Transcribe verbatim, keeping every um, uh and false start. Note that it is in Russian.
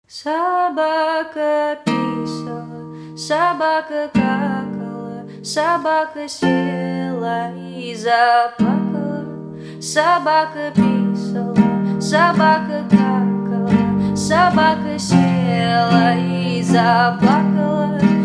Собака писала, собака какала, собака села и заплакала. Собака писала, собака какала, собака села и заплакала.